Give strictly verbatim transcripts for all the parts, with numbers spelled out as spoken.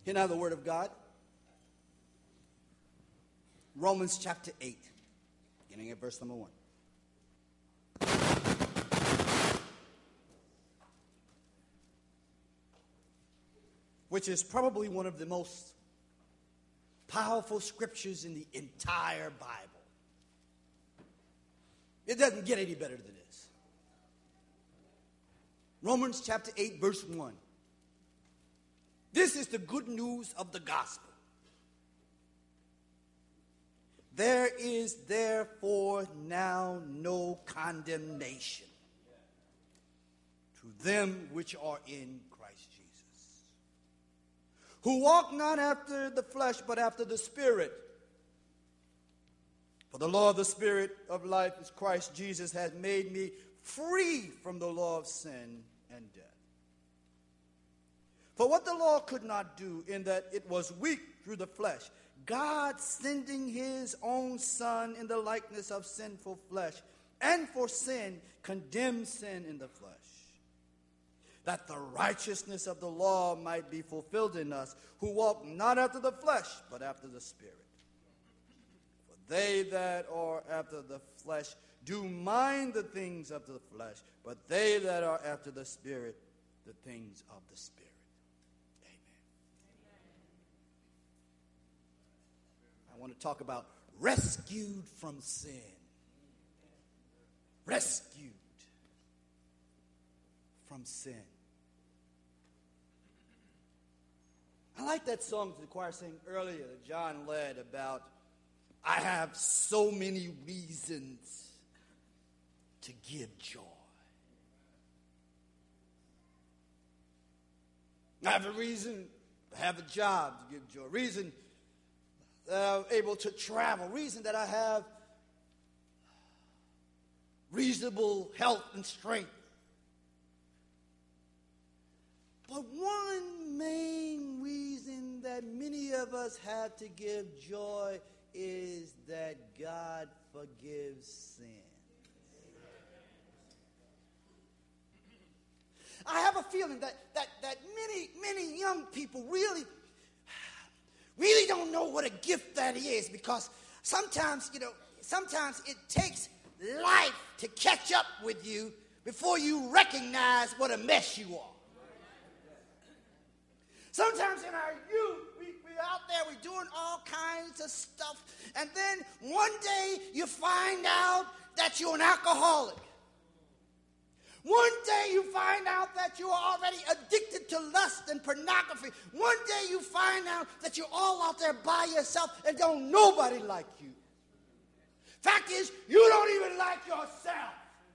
Hear now the word of God. Romans chapter eight, beginning at verse number one. Which is probably one of the most powerful scriptures in the entire Bible. It doesn't get any better than this. Romans chapter eight, verse one. This is the good news of the gospel. There is therefore now no condemnation to them which are in Christ Jesus, who walk not after the flesh, but after the Spirit. For the law of the Spirit of life is Christ Jesus has made me free from the law of sin and death. For what the law could not do, in that it was weak through the flesh, God sending his own Son in the likeness of sinful flesh, and for sin condemned sin in the flesh, that the righteousness of the law might be fulfilled in us, who walk not after the flesh, but after the Spirit. For they that are after the flesh do mind the things of the flesh, but they that are after the Spirit, the things of the Spirit. I want to talk about rescued from sin. Rescued from sin. I like that song that the choir sang earlier that John led about, I have so many reasons to give joy. I have a reason to have a job to give joy. Reason that I'm able to travel. Reason that I have reasonable health and strength. But one main reason that many of us have to give joy is that God forgives sin. I have a feeling that, that, that many, many young people really really don't know what a gift that is, because sometimes, you know, sometimes it takes life to catch up with you before you recognize what a mess you are. Sometimes in our youth, we, we're out there, we're doing all kinds of stuff, and then one day you find out that you're an alcoholic. One day you find out that you are already addicted to lust and pornography. One day you find out that you're all out there by yourself and don't nobody like you. Fact is, you don't even like yourself.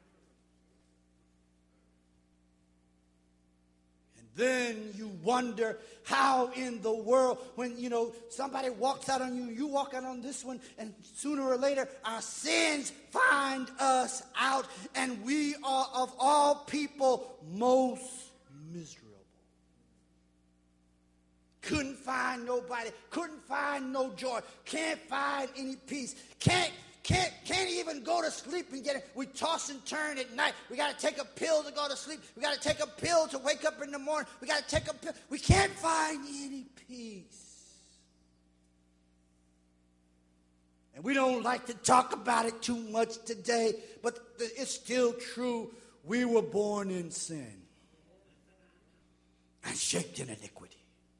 And then you wonder how in the world, when, you know, somebody walks out on you, you walk out on this one, and sooner or later our sins find us out, and we are of all people most miserable. Couldn't find nobody, couldn't find no joy, can't find any peace, can't Can't, can't even go to sleep and get it. We toss and turn at night. We got to take a pill to go to sleep. We got to take a pill to wake up in the morning. We got to take a pill. We can't find any peace. And we don't like to talk about it too much today, but it's still true. We were born in sin and shaped in iniquity.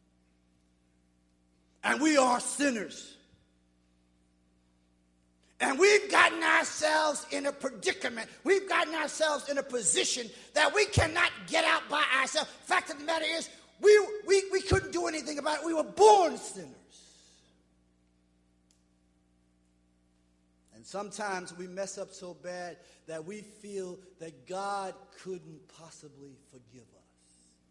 And we are sinners. And we've gotten ourselves in a predicament. We've gotten ourselves in a position that we cannot get out by ourselves. Fact of the matter is, we, we, we couldn't do anything about it. We were born sinners. And sometimes we mess up so bad that we feel that God couldn't possibly forgive us.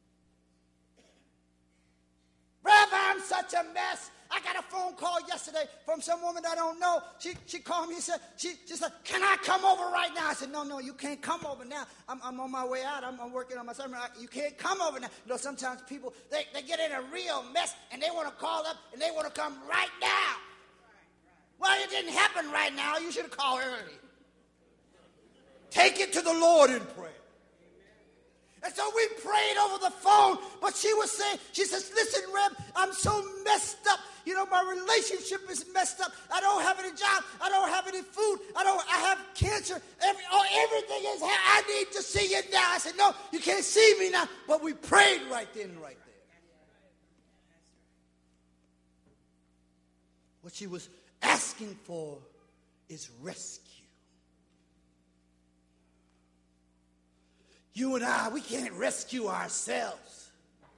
Brother, I'm such a mess. I got a phone call yesterday from some woman I don't know. She she called me and said, she, she said, can I come over right now? I said, no, no, you can't come over now. I'm, I'm on my way out. I'm, I'm working on my sermon. I, you can't come over now. You know, sometimes people, they, they get in a real mess and they want to call up and they want to come right now. Well, it didn't happen right now. You should have called early. Take it to the Lord in prayer. And so we prayed over the phone, but what she was saying. She says, listen, Reb, I'm so messed up. You know, my relationship is messed up. I don't have any job. I don't have any food. I don't. I have cancer. Every, oh, everything is. I need to see you now. I said, no, you can't see me now. But we prayed right then and right there. What she was asking for is rescue. You and I, we can't rescue ourselves.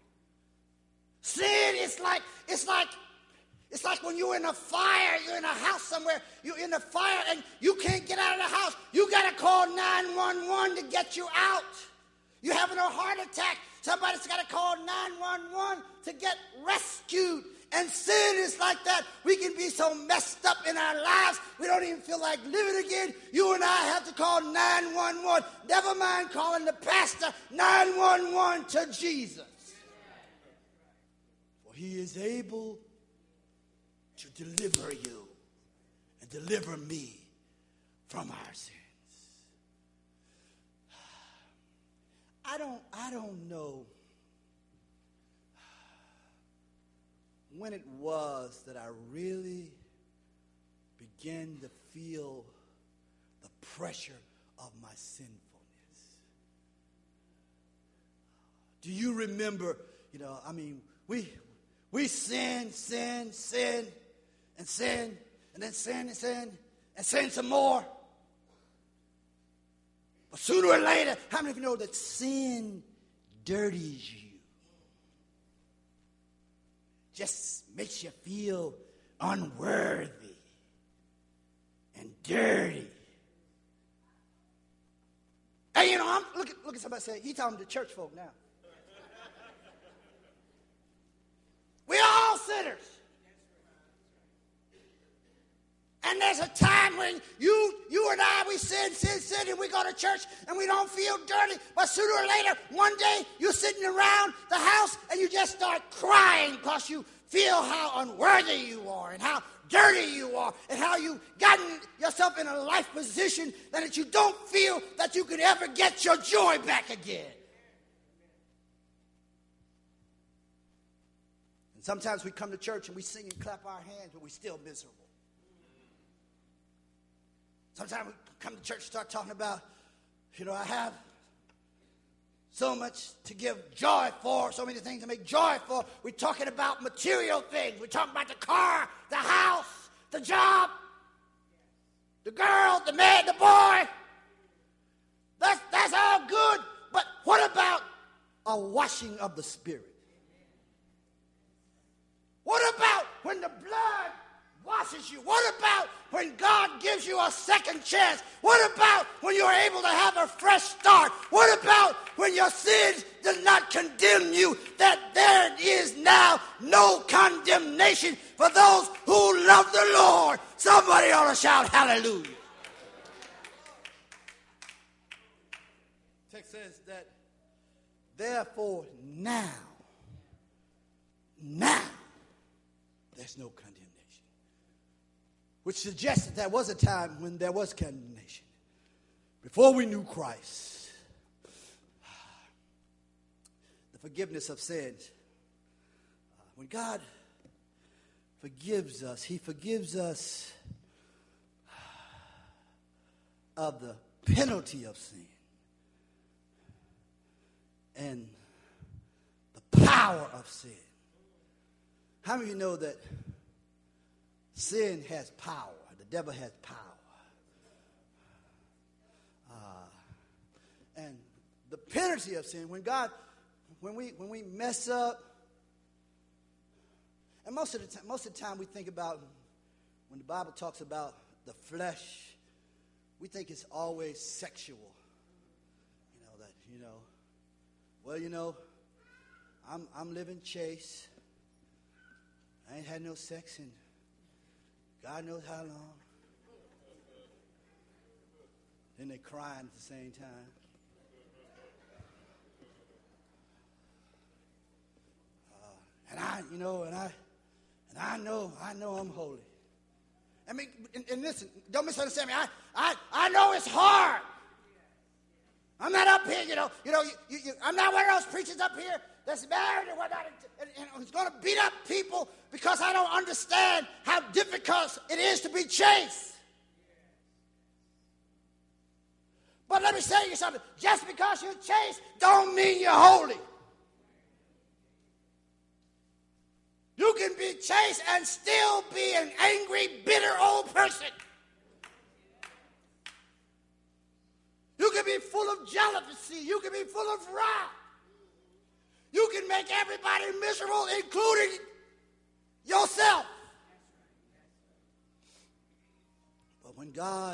Sin is like, it's like, it's like when you're in a fire, you're in a house somewhere, you're in a fire and you can't get out of the house. You got to call nine one one to get you out. You're having a heart attack. Somebody's got to call nine one one to get rescued. And sin is like that. We can be so messed up in our lives, we don't even feel like living again. You and I have to call nine one one. Never mind calling the pastor, nine one one to Jesus. For he is able to deliver you and deliver me from our sins. I don't, I don't know when it was that I really began to feel the pressure of my sinfulness. Do you remember, you know, I mean, we we sin, sin, sin, and sin, and then sin and sin, and sin some more. But sooner or later, how many of you know that sin dirties you? Just makes you feel unworthy and dirty. Hey, you know, I'm look at look at somebody say, he's talking to church folk now. We're all sinners. And there's a time when you you and I, we sin, sin, sin, and we go to church and we don't feel dirty. But sooner or later, one day, you're sitting around the house and you just start crying because you feel how unworthy you are and how dirty you are and how you've gotten yourself in a life position that you don't feel that you could ever get your joy back again. And sometimes we come to church and we sing and clap our hands, but we're still miserable. Sometimes we come to church and start talking about, you know, I have so much to give joy for, so many things to make joy for. We're talking about material things. We're talking about the car, the house, the job, the girl, the man, the boy. That's, that's all good. But what about a washing of the Spirit? What about when the blood washes you? What about when God gives you a second chance? What about when you're able to have a fresh start? What about when your sins does not condemn you, that there is now no condemnation for those who love the Lord? Somebody ought to shout hallelujah. The text says that therefore now, now there's no condemnation. Which suggests that there was a time when there was condemnation. Before we knew Christ, the forgiveness of sins. When God forgives us, he forgives us of the penalty of sin and the power of sin. How many of you know that sin has power? The devil has power. Uh, and the penalty of sin, when God, when we when we mess up, and most of the time, most of the time we think about when the Bible talks about the flesh, we think it's always sexual. You know that you know. Well, you know, I'm I'm living chaste. I ain't had no sex in God knows how long. Then they crying at the same time. Uh, and I, you know, and I, and I know, I know I'm holy. I mean, and, and listen, don't misunderstand me. I, I, I know it's hard. I'm not up here, you know, you know, you, you, I'm not one of those preachers up here, that's married and whatnot, and, and, and is going to beat up people because I don't understand how difficult it is to be chaste. But let me tell you something. Just because you're chaste don't mean you're holy. You can be chaste and still be an angry, bitter old person. You can be full of jealousy. You can be full of wrath. You can make everybody miserable, including yourself. But when God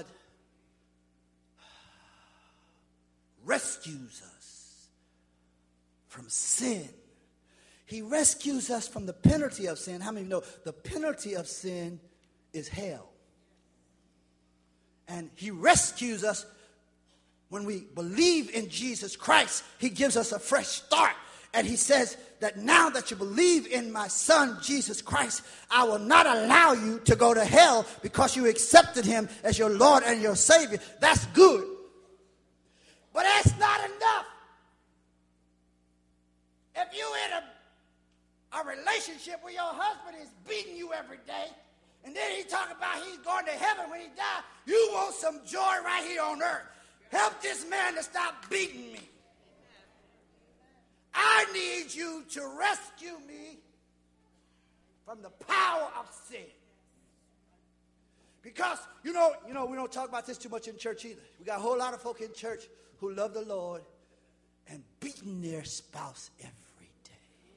rescues us from sin, he rescues us from the penalty of sin. How many of you know the penalty of sin is hell? And he rescues us when we believe in Jesus Christ. He gives us a fresh start. And he says that now that you believe in my son, Jesus Christ, I will not allow you to go to hell because you accepted him as your Lord and your Savior. That's good. But that's not enough. If you're in a, a relationship where your husband is beating you every day, and then he talking about he's going to heaven when he dies, you want some joy right here on earth. Help this man to stop beating me. I need you to rescue me from the power of sin. Because, you know, you know, we don't talk about this too much in church either. We got a whole lot of folk in church who love the Lord and beating their spouse every day.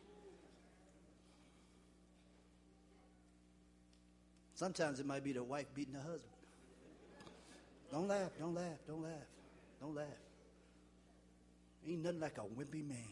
Sometimes it might be the wife beating the husband. Don't laugh, don't laugh, don't laugh, don't laugh. Ain't nothing like a wimpy man.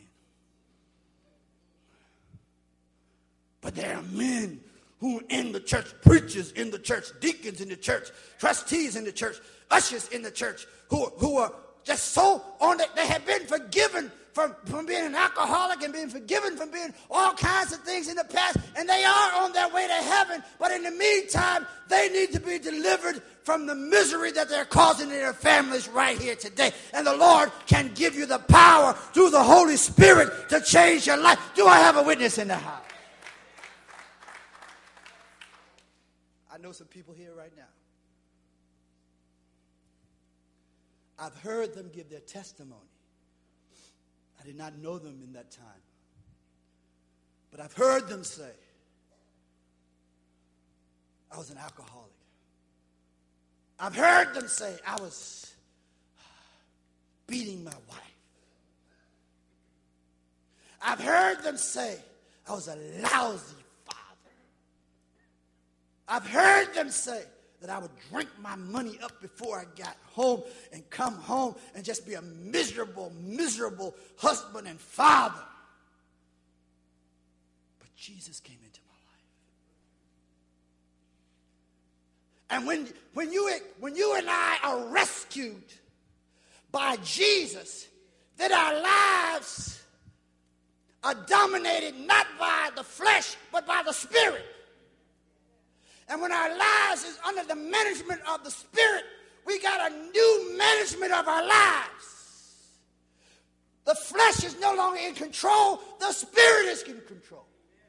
But there are men who are in the church, preachers in the church, deacons in the church, trustees in the church, ushers in the church, who, who are just so on it. They have been forgiven from, from being an alcoholic and being forgiven from being all kinds of things in the past, and they are on their way to heaven. But in the meantime, they need to be delivered from the misery that they're causing in their families right here today. And the Lord can give you the power through the Holy Spirit to change your life. Do I have a witness in the house? I know some people here right now. I've heard them give their testimony. I did not know them in that time. But I've heard them say, I was an alcoholic. I've heard them say, I was beating my wife. I've heard them say, I was a lousy I've heard them say that I would drink my money up before I got home and come home and just be a miserable, miserable husband and father. But Jesus came into my life. And when, when, you, when you and I are rescued by Jesus, then our lives are dominated not by the flesh, but by the Spirit. And when our lives is under the management of the Spirit, we got a new management of our lives. The flesh is no longer in control. The Spirit is in control.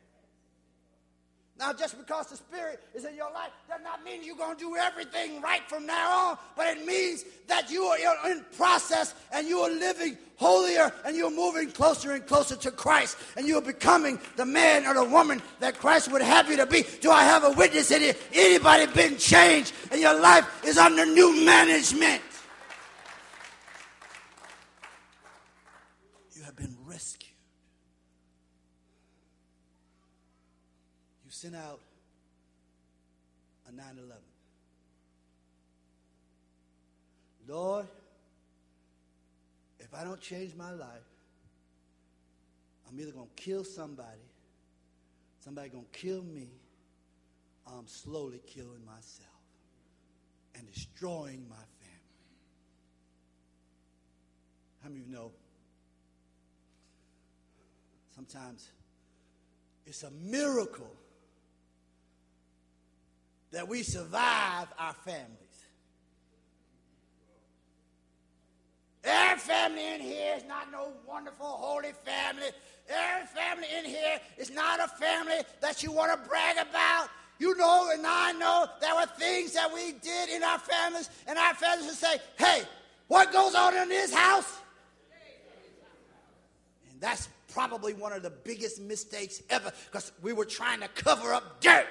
Now, just because the Spirit is in your life does not mean you're going to do everything right from now on, but it means that you are in process and you are living holier and you're moving closer and closer to Christ and you're becoming the man or the woman that Christ would have you to be. Do I have a witness in here? Anybody been changed and your life is under new management? You have been rescued. You sent out a nine eleven. Lord, if I don't change my life, I'm either going to kill somebody, somebody going to kill me, or I'm slowly killing myself and destroying my family. How many of you know sometimes it's a miracle that we survive our families? Every family in here is not no wonderful, holy family. Every family in here is not a family that you want to brag about. You know, and I know there were things that we did in our families, and our families would say, hey, what goes on in this house? And that's probably one of the biggest mistakes ever, because we were trying to cover up dirt.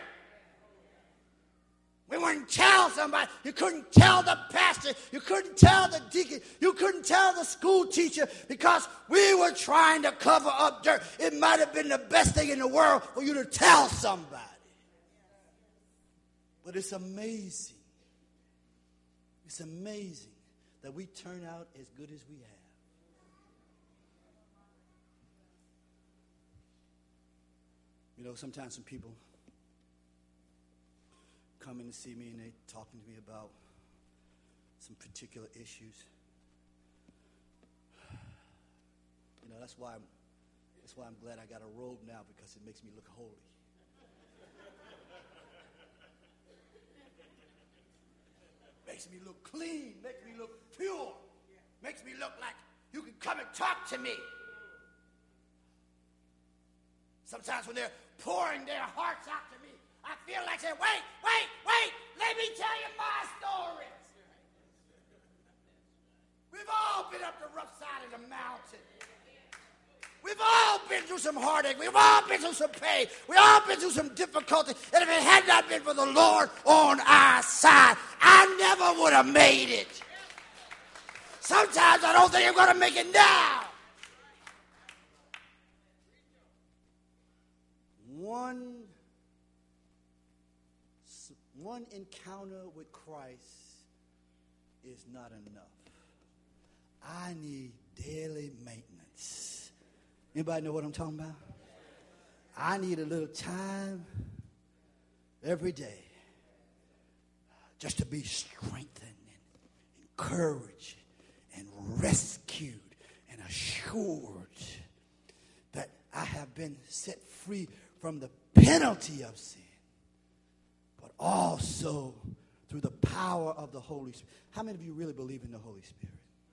We wouldn't tell somebody. You couldn't tell the pastor. You couldn't tell the deacon. You couldn't tell the school teacher, because we were trying to cover up dirt. It might have been the best thing in the world for you to tell somebody. But it's amazing. It's amazing that we turn out as good as we have. You know, sometimes some people come in to see me and they talking to me about some particular issues. You know, that's why I'm, that's why I'm glad I got a robe now, because it makes me look holy. Makes me look clean, makes me look pure, makes me look like you can come and talk to me. Sometimes when they're pouring their hearts out to me, I feel like saying, wait, wait, wait, let me tell you my story. We've all been up the rough side of the mountain. We've all been through some heartache. We've all been through some pain. We've all been through some difficulty. And if it had not been for the Lord on our side, I never would have made it. Sometimes I don't think I'm going to make it now. One, one encounter with Christ is not enough. I need daily maintenance. Anybody know what I'm talking about? I need a little time every day just to be strengthened and encouraged and rescued and assured that I have been set free from the penalty of sin, but also through the power of the Holy Spirit. How many of you really believe in the Holy Spirit?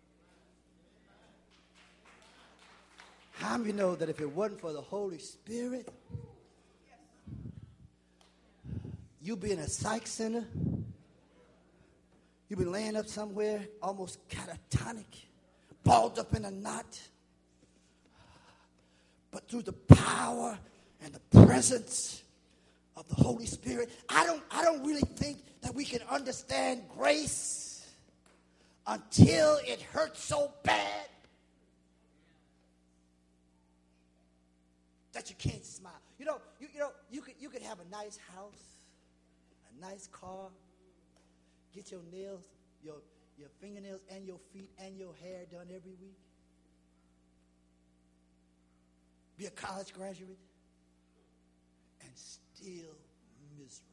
How many of you know that if it wasn't for the Holy Spirit, you'd be in a psych center, you'd be laying up somewhere almost catatonic, balled up in a knot, but through the power and the presence of the Holy Spirit, I don't, I don't really think that we can understand grace until it hurts so bad that you can't smile. You know, you, you know, you could you could have a nice house, a nice car, get your nails, your your fingernails and your feet and your hair done every week. Be a college graduate and still miserable.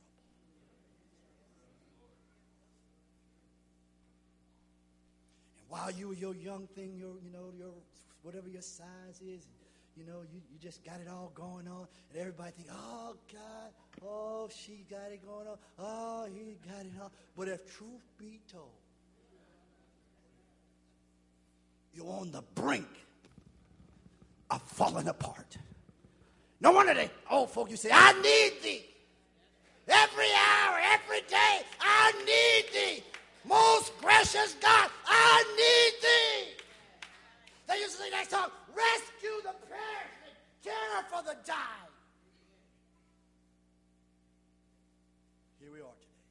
And while you were your young thing, your you know, your whatever your size is, you know, you, you just got it all going on, and everybody think, oh, God, oh, she got it going on, oh, he got it on. But if truth be told, you're on the brink of falling apart. No wonder they old folk, you say, I need thee. Every hour, every day, I need thee. Most gracious God, I need thee. They used to sing that song, rescue the perishing, care for the dying. Here we are today.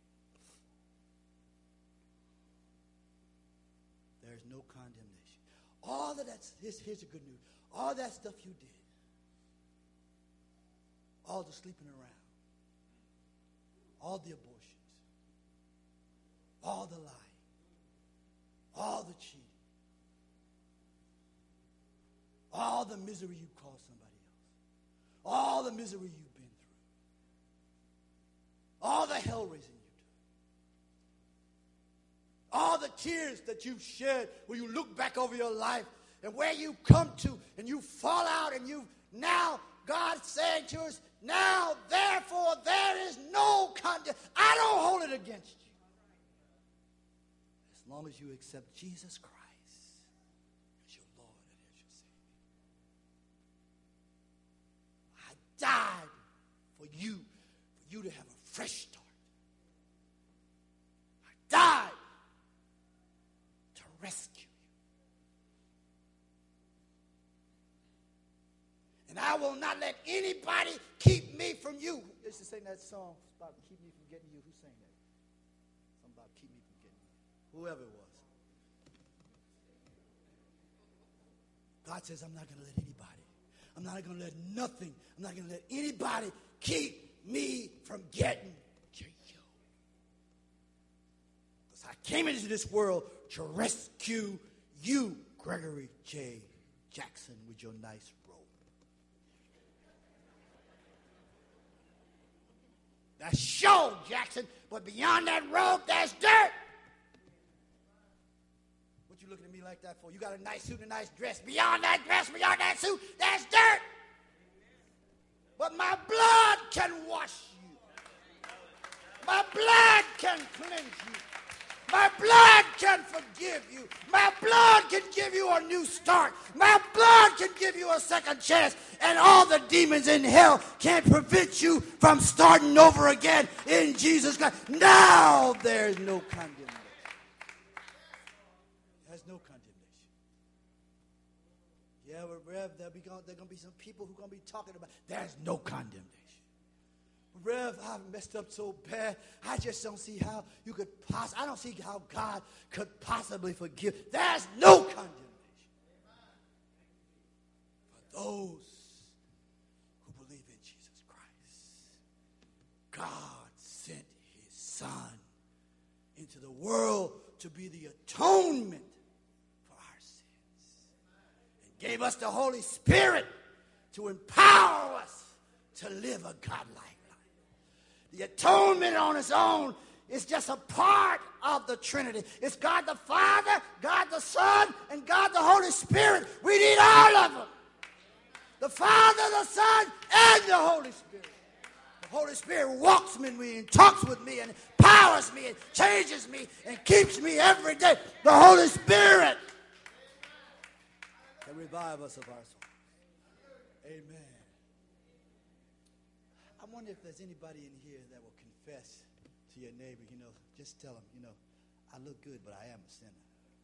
There is no condemnation. All of that's, here's, here's the good news. All that stuff you did, all the sleeping around, all the abortions, all the lying, all the cheating, all the misery you caused somebody else, all the misery you've been through, all the hell raising you do, all the tears that you've shed when you look back over your life and where you come to and you fall out and you now God's saying to us, now therefore there is no condemnation. I don't hold it against you. As long as you accept Jesus Christ as your Lord and as your Savior. you, for you to have a fresh start. I died to rescue you. And I will not let anybody keep me from you. They used to sing that song about keep me from getting you. Who sang that? Something about keep me from getting you. Whoever it was. God says, I'm not going to let anybody, I'm not going to let nothing, I'm not going to let anybody keep me from getting to you. Because I came into this world to rescue you, Gregory J. Jackson, with your nice robe. That's show, Jackson, but beyond that robe, there's dirt. What you looking at me like that for? You got a nice suit and a nice dress. Beyond that dress, beyond that suit, there's dirt. But my blood can wash you. My blood can cleanse you. My blood can forgive you. My blood can give you a new start. My blood can give you a second chance. And all the demons in hell can't prevent you from starting over again in Jesus Christ. Now there's no condemnation. There's no condemnation. Yeah, well, Rev, there'll be going, there are going to be some people who are going to be talking about, there's no condemnation. Rev, I've messed up so bad. I just don't see how you could possibly, I don't see how God could possibly forgive. There's no condemnation for those who believe in Jesus Christ. God sent his son into the world to be the atonement for our sins. And gave us the Holy Spirit to empower us to live a godlike life. The atonement on its own is just a part of the Trinity. It's God the Father, God the Son, and God the Holy Spirit. We need all of them. The Father, the Son, and the Holy Spirit. The Holy Spirit walks with me and talks with me and empowers me and changes me and keeps me every day. The Holy Spirit can revive us of our soul. Amen. I wonder if there's anybody in here that will confess to your neighbor, you know, just tell them, you know, I look good, but I am a sinner.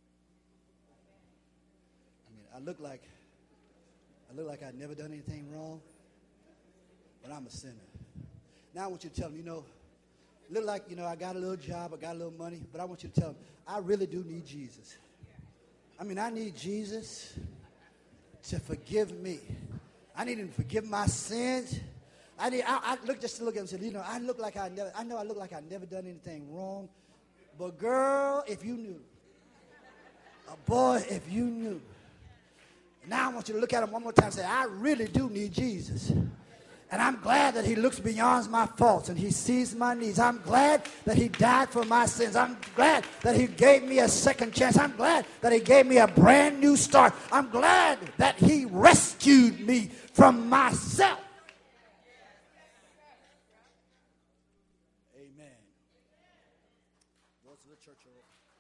I mean, I look like, I look like I've never done anything wrong, but I'm a sinner. Now I want you to tell them, you know, look like, you know, I got a little job, I got a little money, but I want you to tell them, I really do need Jesus. I mean, I need Jesus to forgive me. I need him to forgive my sins. I need. I, I look just to look at him and say, you know, I look like I never. I know I look like I never done anything wrong, but girl, if you knew, a boy, if you knew. Now I want you to look at him one more time and say, I really do need Jesus, and I'm glad that he looks beyond my faults and he sees my needs. I'm glad that he died for my sins. I'm glad that he gave me a second chance. I'm glad that he gave me a brand new start. I'm glad that he rescued me from myself. Church